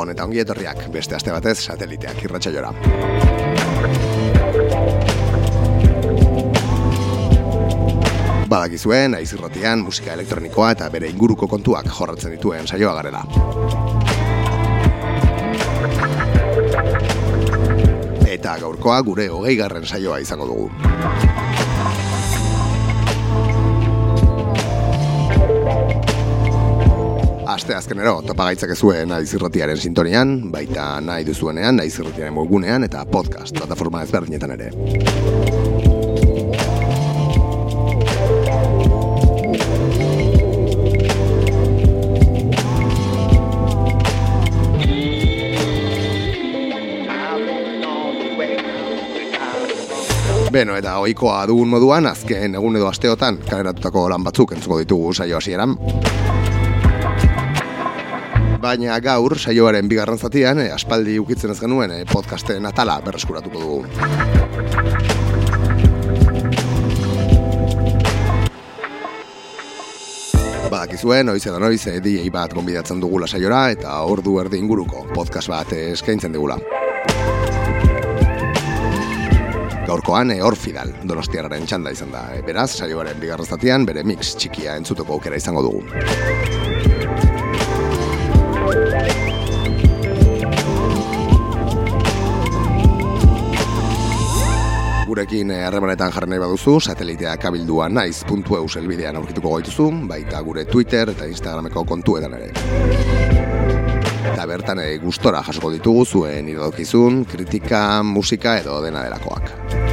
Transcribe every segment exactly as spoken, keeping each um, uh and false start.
Gabon eta ongi etorriak beste aste batez Sateliteak irratsaiora. Badakizue, naiz irratian musika elektronikoa eta bere inguruko kontuak jorratzen dituen saioa garela. Eta gaurkoa gure hogeigarren saioa izango dugu. Aste azkenero topa gaitzakezue naiz irratiaren sintonian, baita nahi duzuenean naiz irratiaren webgunean eta podcast plataforma ezberdinetan ere. Beno, eta ohikoa dugun moduan, azken egun edo asteotan kaleratutako lan batzuk entzuko ditugu saio hasieran. Baina gaur, saioaren bigarren zatian, eh, aspaldi ukitzen ez genuen eh, podcasten atala berreskuratuko dugu. Badakizue, noiz edo noiz eh, D J bat gonbidatzen dugula saiora eta ordu erdi inguruko podcast bat eh, eskaintzen digula. Gaurkoan eh, Orfidal Donostiarraren txanda izan da. Eh, beraz, saioaren bigarren zatian bere mix txikia entzuteko aukera izango dugu. Gurekin harremanetan jarri nahi baduzu, Sateliteak abildua naiz puntu eus elbidean aurkituko gaituzu, baita gure Twitter eta Instagrameko kontuetan ere. Eta bertan e, gustora jasoko ditugu zuen iradokizun, kritika, musika edo dena delakoak.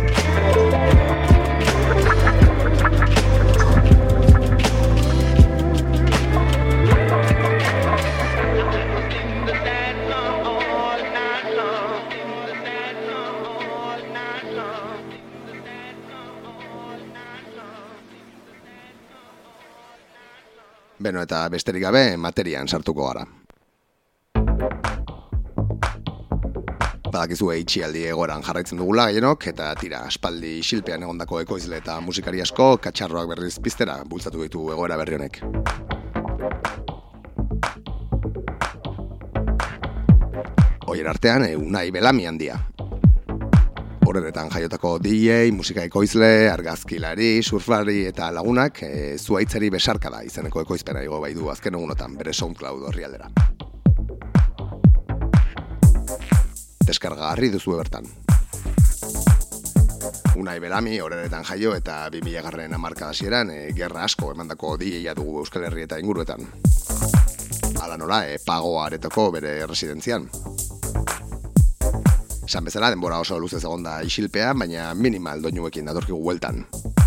Beno, eta besterik gabe materian sartuko gara. Badakizue itxialdi egoeran jarraitzen dugula gehienok, eta tira, aspaldi isilpean egondako ekoizle eta musikari asko katxarroak berriz piztera bultzatu ditu egoera berri honek. Hoien artean, Unai Belami handia. Horretan jaiotako D J, musika ekoizle, argazkilari, surfari eta lagunak e, zuaitzari besarkada izeneko ekoizpena igo bai du azken egunotan bere SoundCloud horrialdera. Deskargagarri duzu bertan. Unai Belami horretan jaio eta bi milagarren hamarkada hasieran e, gerra asko emandako D J-a dugu Euskal Herri eta inguruetan. Hala nola, e, Pago Aretoko bere residentzian. Esan bezala, denbora oso luzez egonda isilpea, baina minimal doinuekin datorkigu bueltan.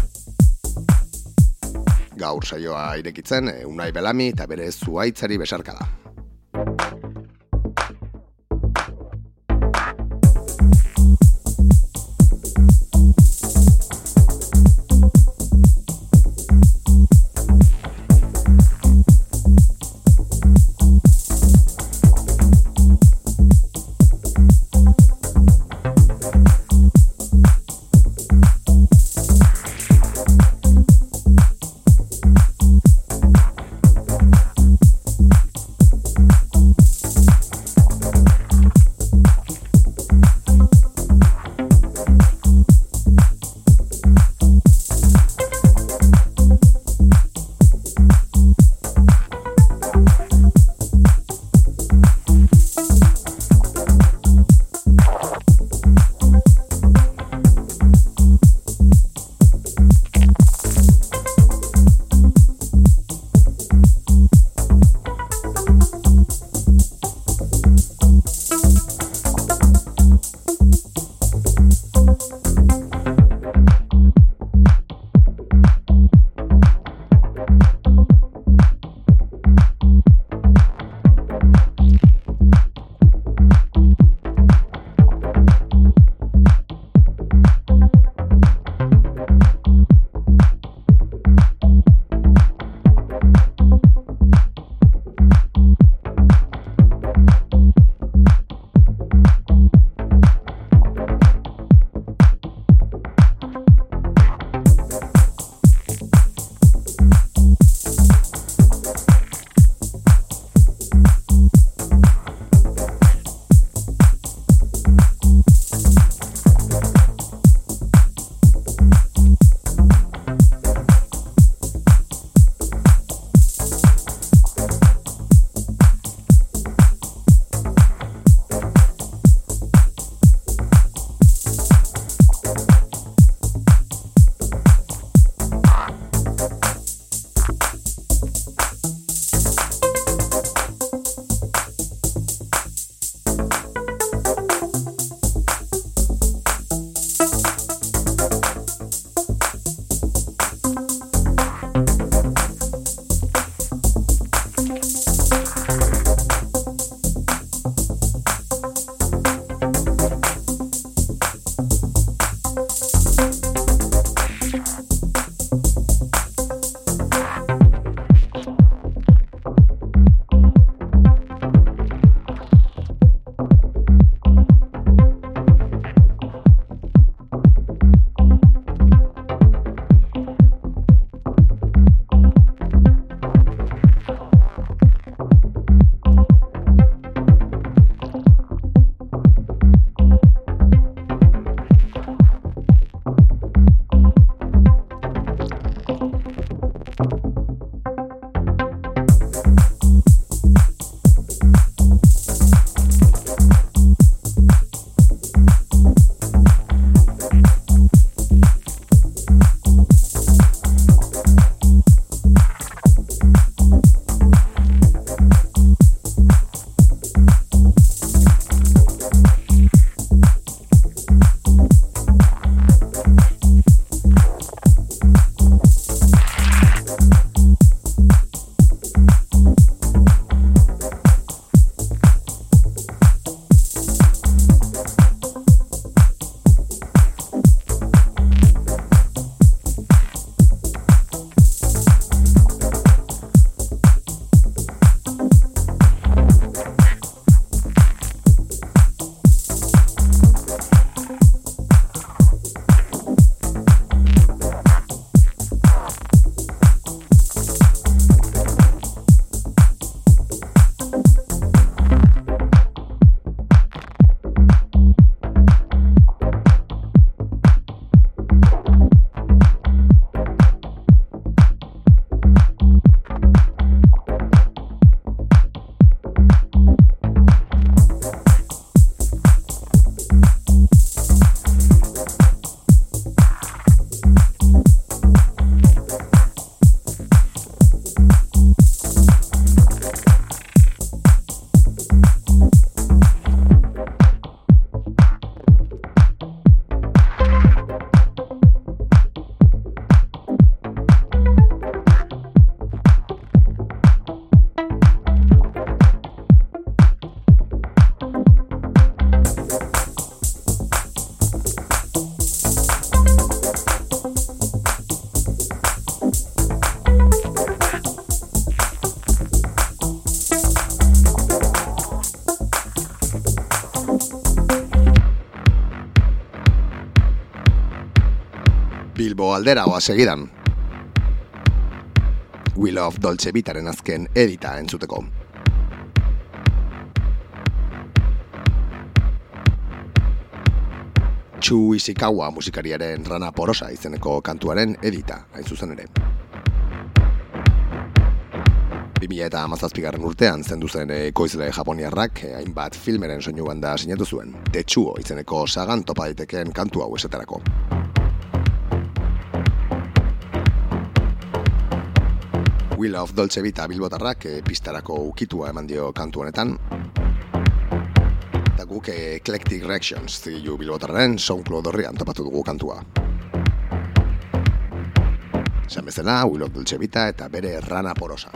Gaur saioa irekitzen, Unai Belami eta bere zuaitzari besarkada. Bilbo aldera oa segidan. We Love Dolce Vitaren azken edita entzuteko. Chu Ishikawa musikariaren Rana Porosa izeneko kantuaren edita, hain zuzen ere. bi mila hamazazpigarren urtean zendu zen ekoizle japoniarrak hainbat filmeren soinu banda sinatu zuen. Tetsuo izeneko sagan topa daiteken kantu hau esaterako. We Love Dolce Vita bilbotarrak pistarako ukitua eman dio kantu honetan. Eta guk Eclectic Reactions zigilu bilbotarren SoundCloud horrian topatu dugu kantua. Esan bezala, We Love Dolce Vita eta bere Rana Porosa.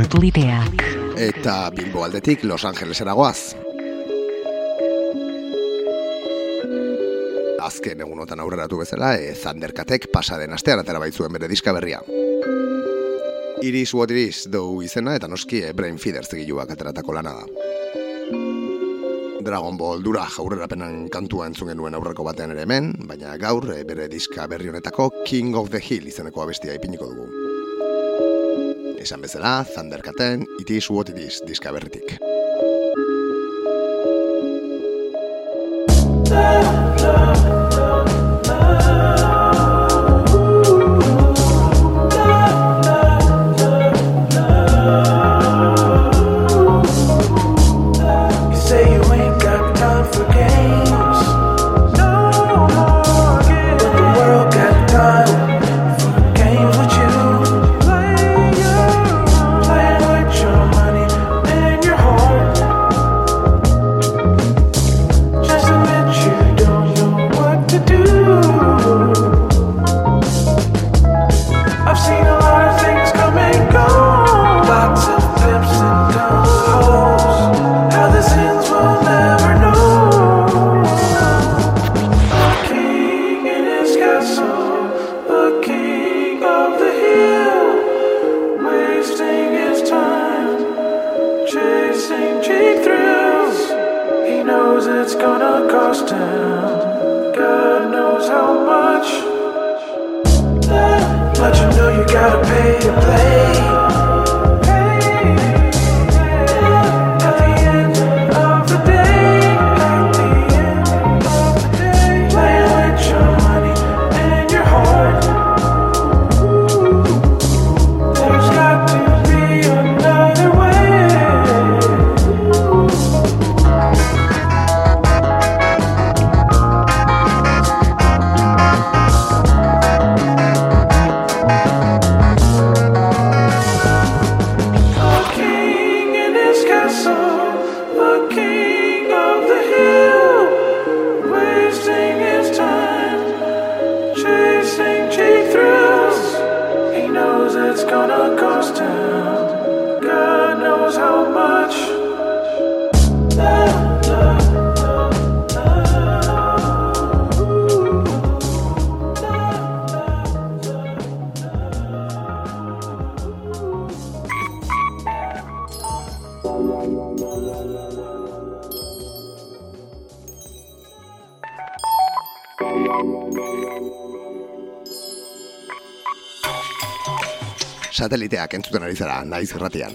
Sateliteak. Eta Bilbo aldetik Los Angelesera goaz. Azken egunotan aurreratu bezala, e, Thundercatek pasaden astean atera baitzuen bere diska berria. Iris What It Is dugu izena eta noski e, Brain Feeders egiluak ateratako lana da. Dragon Ball dura jaurrerapenan kantua entzun genuen aurreko batean ere hemen, baina gaur e, bere diska berri honetako King of the Hill izeneko abestia ipiniko dugu. Esan bezala, Thundercaten It Is What It Is diska berritik. Sateliteak entzuten ari zara, naiz irratian.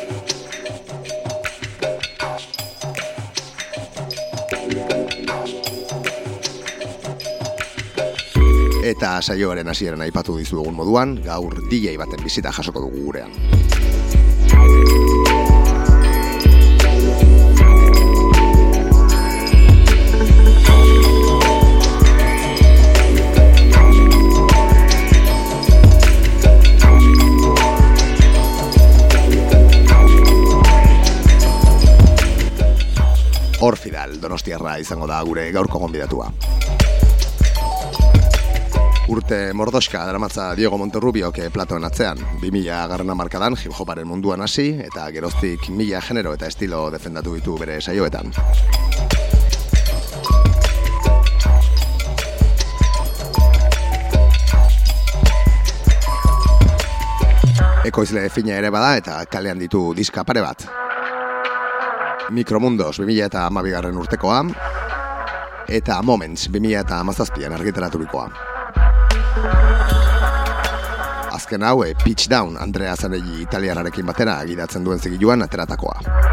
Eta saioaren hasieran aipatu dizugun moduan, gaur D J baten bizita jasoko dugu gurean. Orfidal Donostiarra izango da gure gaurko gonbidatua. Urte mordoska daramatza Diego Monterrubiok Platoen atzean, bi mila garren hamarkadan hip-hoparen munduan hasi eta geroztik mila genero eta estilo defendatu ditu bere saioetan. Ekoizle fina ere bada eta kalean ditu diska pare bat. Mikromundos bi mila hamabigarren urtekoa eta Moments bi mila hamazazpian argitaraturikoa. Azken hau, Pitch Down Andrea Zanelli italiararekin batera gidatzen duen zigiluan ateratakoa.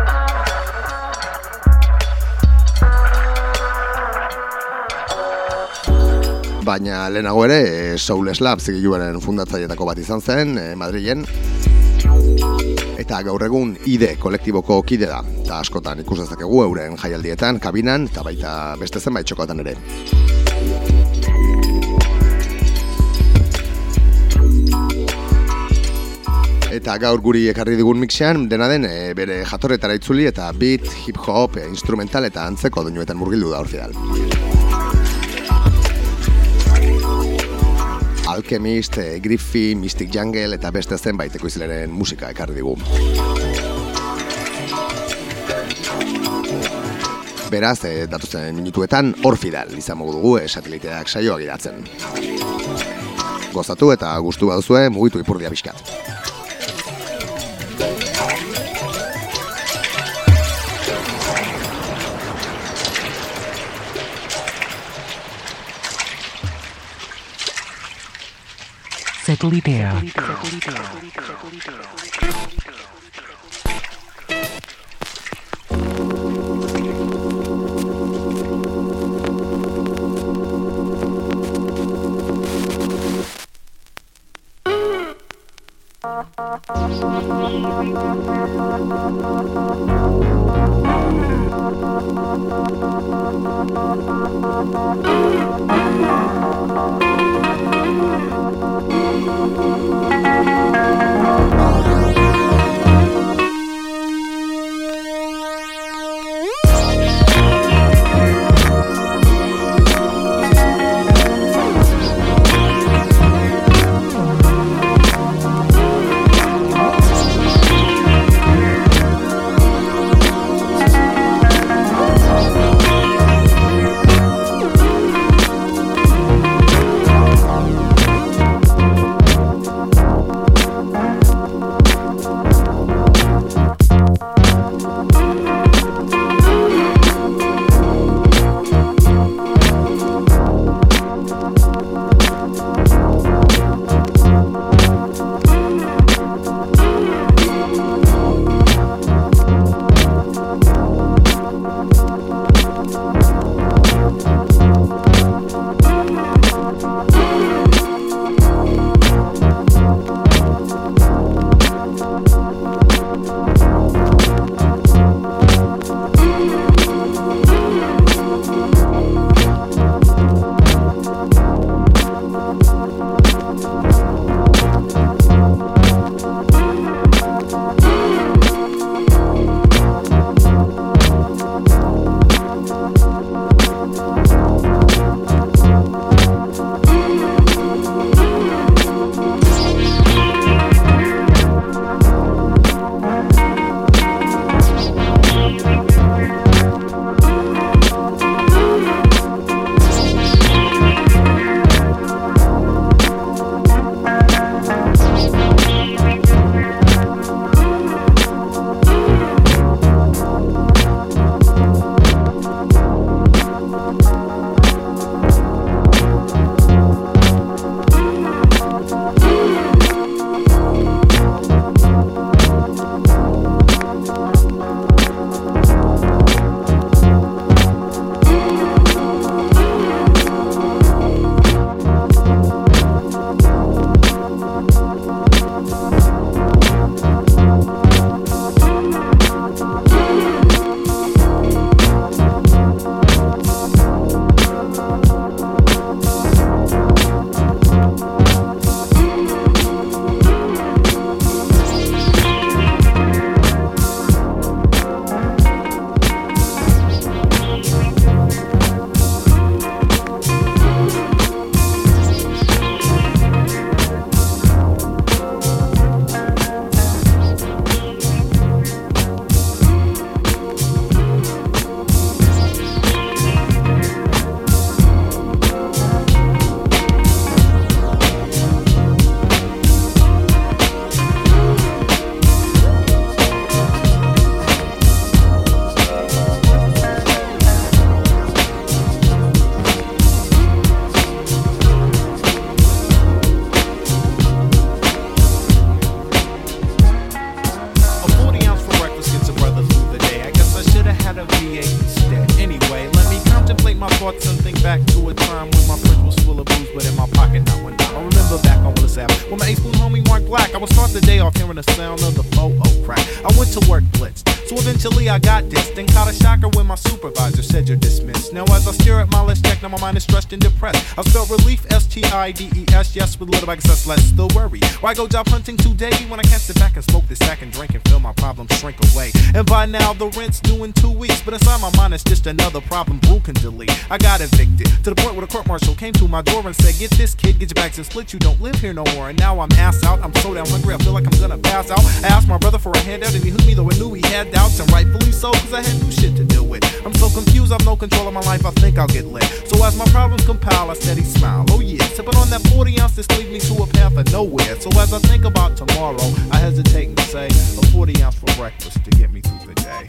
Baina lehenago ere, Soul Slab zigiluaren fundatzailetako bat izan zen, Madrilen. Eta gaur egun I D kolektiboko kide da, eta askotan ikus dezakegu euren jaialdietan, kabinan, eta baita beste zenbait txokotan ere. Eta gaur guri ekarri digun mixean, dena den e, bere jatorretara itzuli eta beat, hip-hop, e, instrumental eta antzeko doinuetan murgildu da Orfidal. Alchemist, Griffey, Mystic Jungle eta beste zenbait ekoizleren musika ekarri digu. Beraz, e, datuzen minutuetan Orfidal izango dugu e, sateliteak saioa gidatzen. Gozatu eta gustu baduzue mugitu ipurdia pixkat. Satelitea. Eventually I got this, then caught a shocker when my supervisor said you're dismissed. Now as I stare at my list check, now my mind is stressed and depressed. I spelled relief, S T I D E S, yes, with a little excess, less the worry. Why go job hunting today when I can't sit back and smoke this sack and drink and feel my problems shrink away? And by now the rent's due in two weeks, but inside my mind it's just another problem Brew can delete. I I got evicted to the point where the court marshal came to my door and said, get this kid, get your bags and split, you don't live here no more. And now I'm ass out, I'm so damn hungry, I feel like I'm gonna pass out. I asked my brother for a handout and he hooked me, though I knew he had doubts, and rightfully so, cause I had new shit to deal with. I'm so confused, I've no control of my life, I think I'll get lit. So as my problems compile, I steady smile, oh yeah, sipping on that forty ounce that's lead me to a path of nowhere. So as I think about tomorrow, I hesitate and say, a forty ounce for breakfast to get me through the day.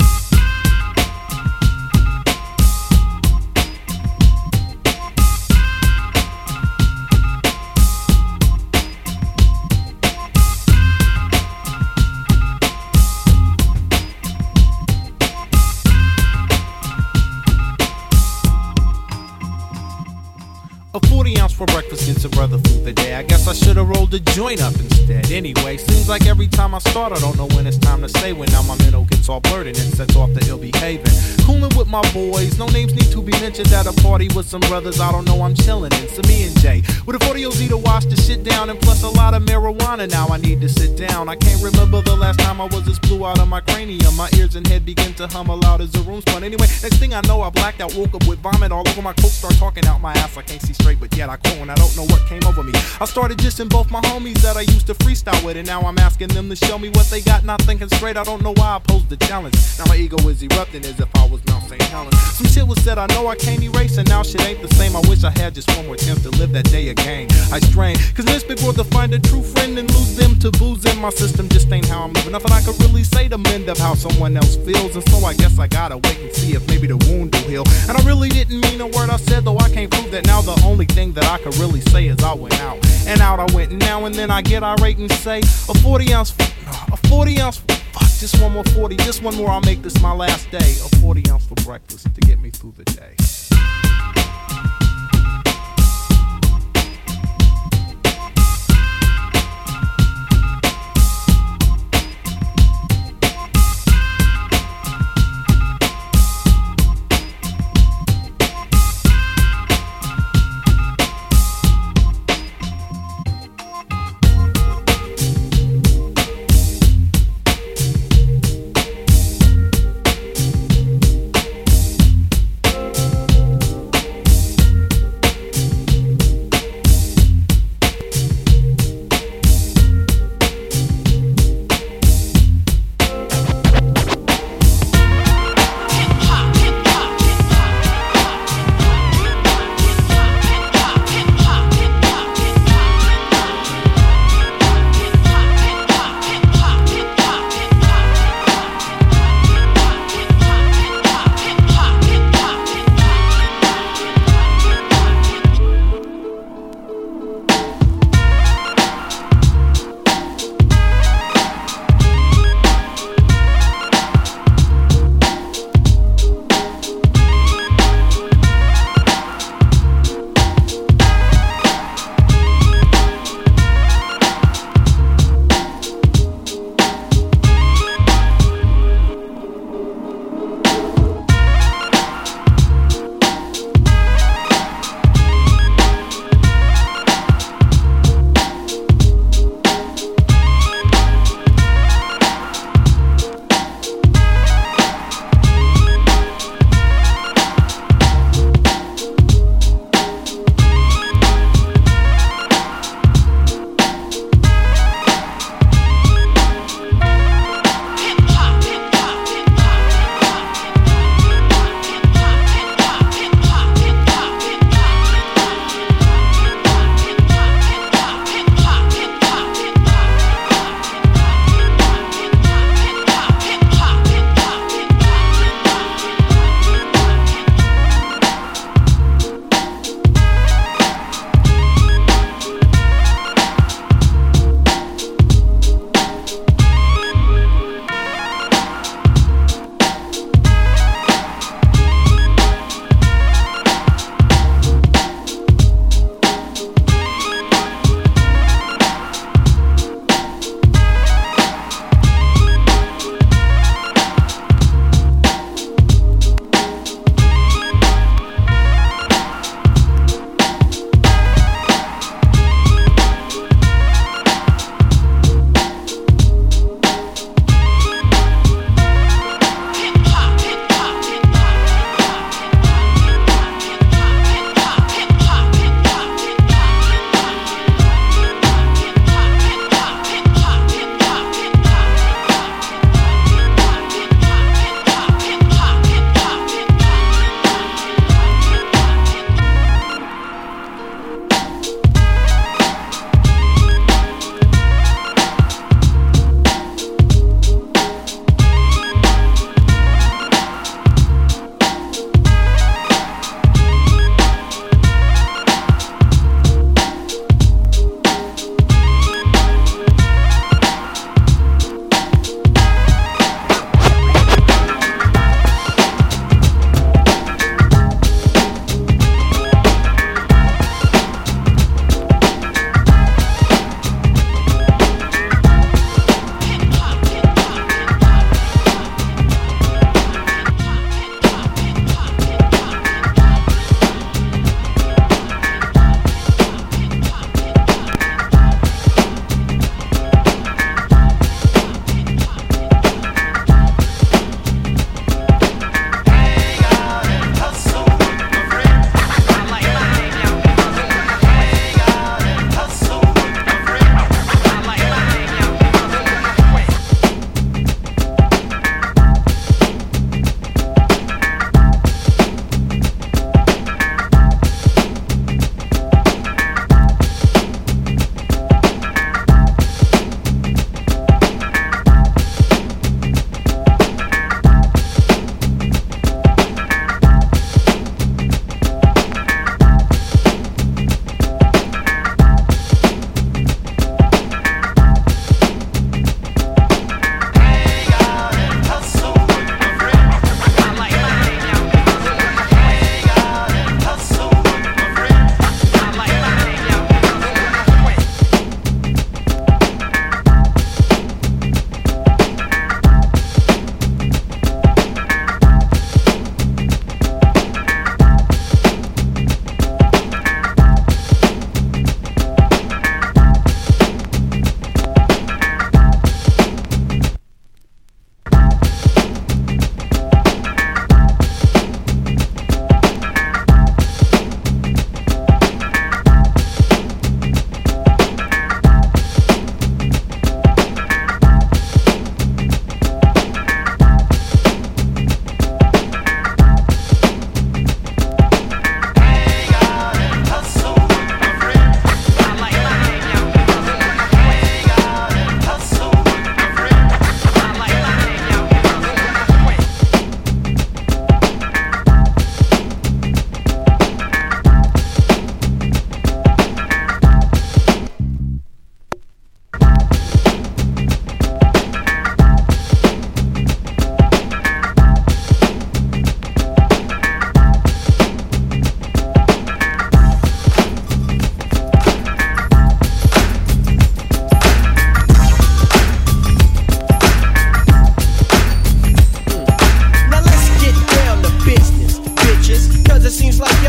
A forty ounce for breakfast gets a brother through the day. I guess I should've rolled a joint up instead. Anyway, seems like every time I start, I don't know when it's time to stay. When now my mental gets all blurred and it sets off the ill behaving. Cooling with my boys, no names need to be mentioned. At a party with some brothers, I don't know, I'm chilling in. So me and Jay, with a forty O Z to wash the shit down, and plus a lot of marijuana. Now I need to sit down. I can't remember the last time I was this blue out of my cranium. My ears and head begin to hum loud as the room spun. Anyway, next thing I know, I blacked out, woke up with vomit all over my coat, start talking out my ass. I can't see straight, but yet I call and I don't know what came over me. I started dissing both my homies that I used to freestyle with, and now I'm asking them to show me what they got, not thinking straight. I don't know why I posed the challenge. Now my ego is erupting as if I was Mount Saint Helens. Some shit was said I know I can't erase, and now shit ain't the same. I wish I had just one more chance to live that day again. I strain, cause in this big world to find a true friend and lose them to booze in my system just ain't how I'm living. Nothing I could really say to mend up how someone else feels, and so I guess I gotta wait and see if maybe the wound will heal. And I really didn't mean a word I said, though I can't prove that now. The only thing that I could really say is I went out and out I went, and now and then I get irate and say a forty ounce, a forty ounce, fuck, just one more forty, just one more, I'll make this my last day. A forty ounce for breakfast to get me through the day.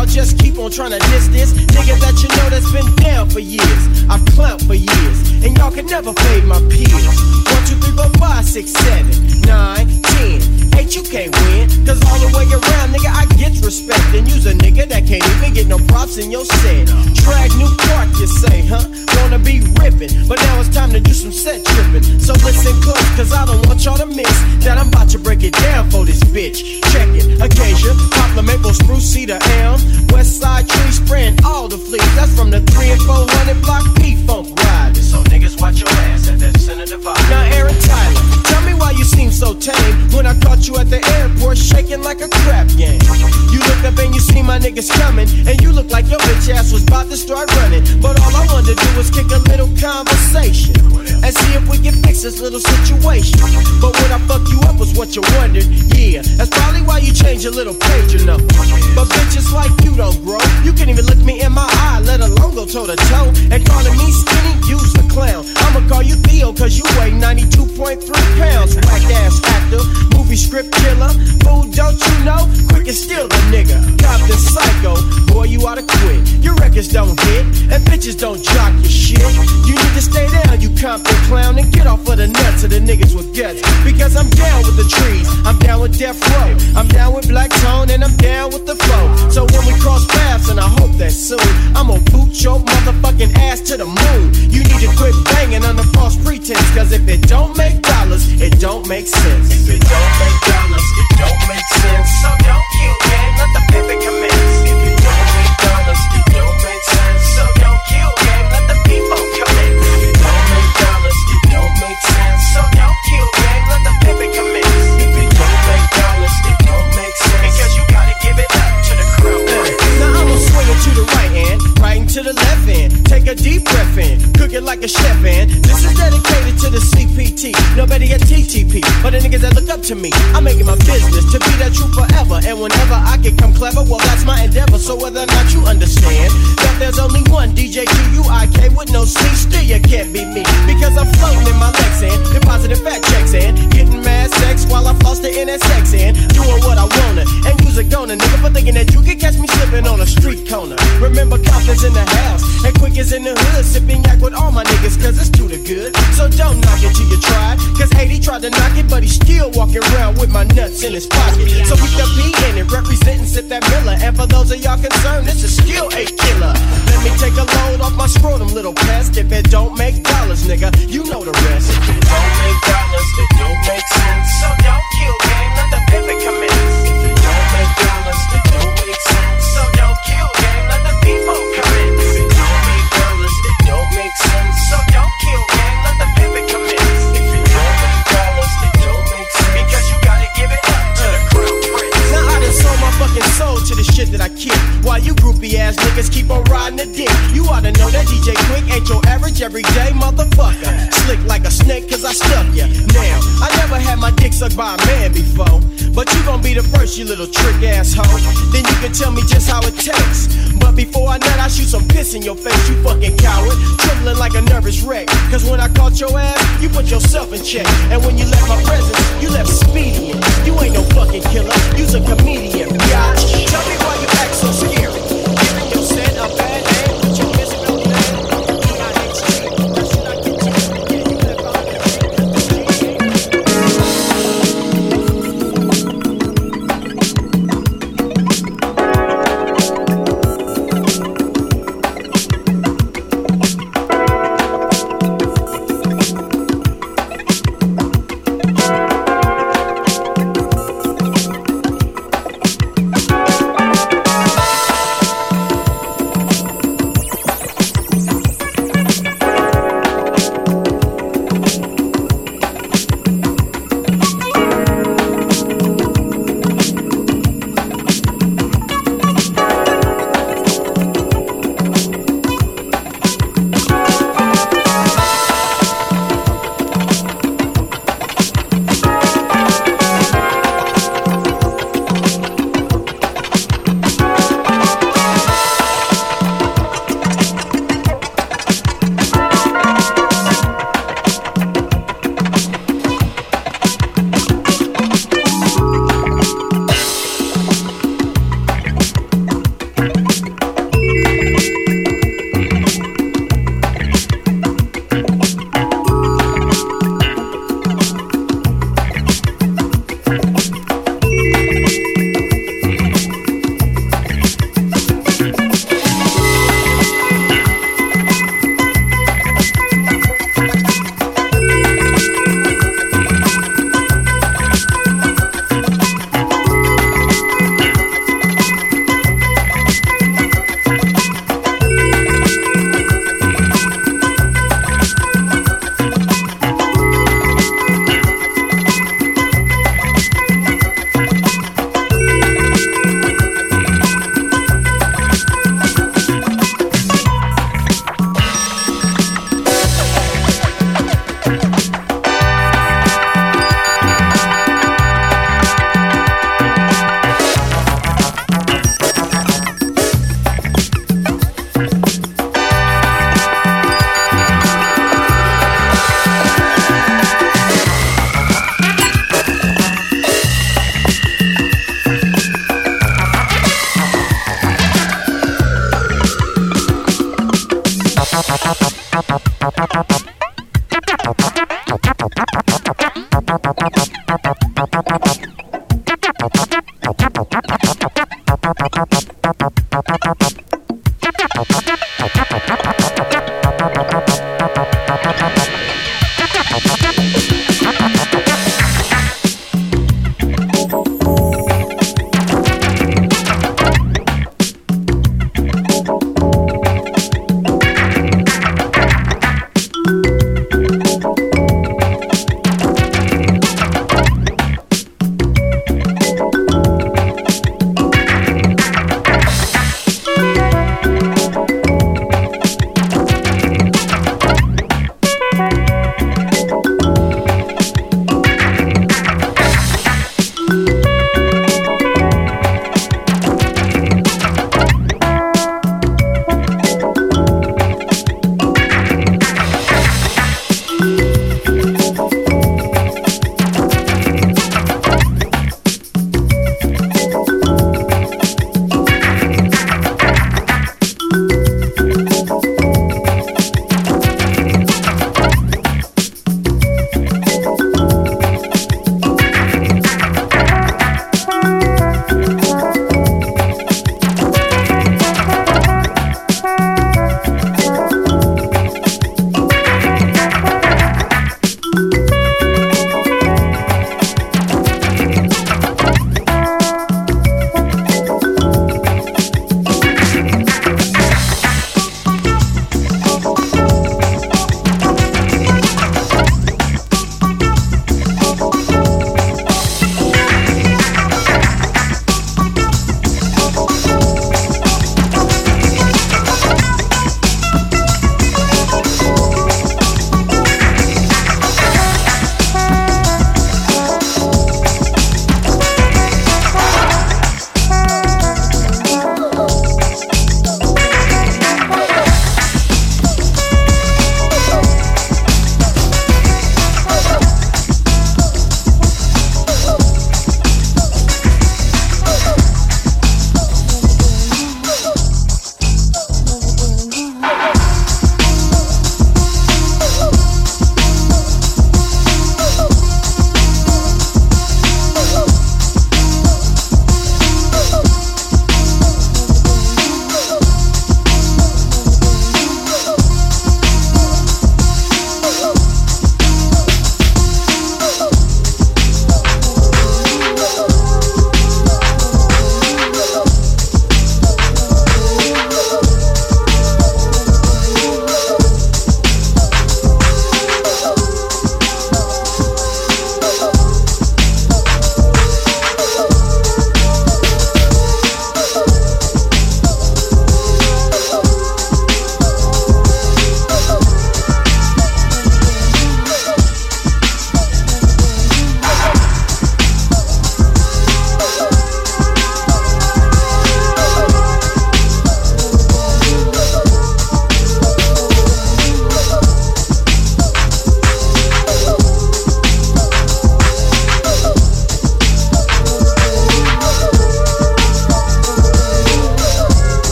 y'all just keep on trying to diss this nigga that you know that's been down for years. I've clout for years, and y'all can never fade my peers. One, two, three, four, five, six, seven, nine, ten. Eight, you can't win, cause all the way around, nigga, I get respect. And you's a nigga that can't even get no props in your set. Drag New Park, you say, huh? Wanna be rippin', but now it's time to do some set trippin'. So listen close, cause I don't want y'all to miss that I'm about to break it down for this bitch. Check it, Acacia, Poplar, Maple, Spruce, Cedar, Elm, West Side Tree, spraying all the fleas. That's from the three and four hundred block P-Funk riders. So niggas watch your ass at that center divide. Now Aaron Tyler, tell me why you seem so tame when I caught you at the airport shaking like a crap game. You looked up and you see my niggas coming, and you look like your bitch ass was about to start running. But all I wanted to do was kick a little conversation and see if we can fix this little situation. But when I fuck you up was what you wondered. Yeah, that's probably why you changed your little pager number. But bitches like you don't grow. You can't even look me in my eye, let alone go toe to toe. And calling me skinny, you's a clown. I'ma call you Theo, cause you weigh ninety-two point three pounds. Whack ass actor, movie script killer. Fool, don't you know? Quick and steal the nigga. Compton Psycho, boy, you oughta quit. Your records don't hit, and bitches don't jock your shit. You need to stay down, you Compton clown, and get off of the nuts of the niggas with guts. Because I'm down with the trees, I'm down with Death Row, I'm down with Black Tone, and I'm down with the flow. So when we cross paths, and I hope that soon, I'm gonna boot your motherfucking ass to the moon. You need to quit banging under false pretense, cause if it don't make dollars, it don't make sense. If it don't make dollars, it don't make sense. So don't kill gang, let the pimpin' commence. If it don't make dollars, it don't make sense. So don't kill gang, let the people commence. If it don't make dollars, it don't make sense. So don't kill gang, let the pimpin' commence. If it don't make dollars, it don't make sense. Because you gotta give it up to the crew. Now I'ma swing it to the right hand, right to the left hand. Take a deep breath in, cook it like a chef and this is dedicated to the C P T, nobody at T T P, but the niggas that look up to me. I'm making my business to be that true forever, and whenever I can come clever, well that's my endeavor. So whether or not you understand that there's only one D J Q U I K with no C, still you can't be me, because I'm floating in my Lexan, depositing fat checks and getting mad sex while I floss the N S X and doing what I wanna, and use a gonna nigga for thinking that you can catch me slipping on a street corner. Remember Compton's in the house, and Quick is in the hood, sipping yak with all my niggas, cause it's too the good. So don't knock it till you try, cause eighty tried to knock it, but he's still walking around with my nuts in his pocket. So keep the P in it, representing Sip That Miller, and for those of y'all concerned, this is still a killer. Let me take a load off my scrotum, little pest. If it don't make dollars, nigga, you know the rest. If it don't make dollars, it don't make sense. So don't kill gang, let the pimpin' commence. If it don't make dollars, it don't make sense. So don't kill gang, let the people commence. If it don't make dollars, it don't make sense. So don't kill gang, let the pimpin' commence. If it don't make dollars, it don't make sense. Because you gotta give it up to the crew prince. Now I done sold my fucking soul to the shit that I kick, while you groupie ass niggas keep on riding the dick. You oughta know that D J Quick ain't your average everyday motherfucker. Slick like a snake cause I stuck ya. Now, I never had my dick sucked by a man before, but you gon' be the first, you little trick asshole. Then you can tell me just how it tastes. But before I nut, I shoot some piss in your face, you fucking coward. Trembling like a nervous wreck, cause when I caught your ass, you put yourself in check. And when you left my presence, you left speeding. You ain't no fucking killer, you's a comedian, biatch. Tell me why you act so scary. Giving your set a bad name, but you misspelled name. You got extreme, that shit I get to. Yeah, you left all that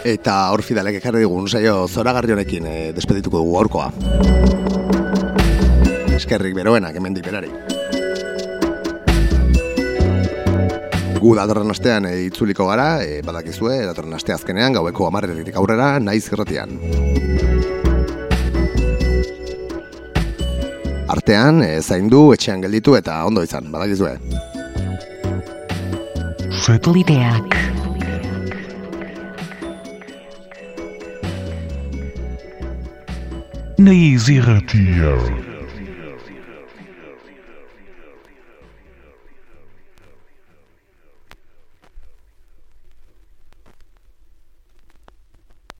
Eta hor Fidalek ekarri digun saio zoragarri honekin e, despedituko dugu gaurkoa. Eskerrik beroenak hemendik berari. Gu datorren astean e, itzuliko gara, e, badakizue, datorren aste azkenean gaueko hamarretik aurrera naiz irratian. Artean, e, zaindu, etxean gelditu eta ondo izan, badakizue. Satelliteak. Naiz irratia.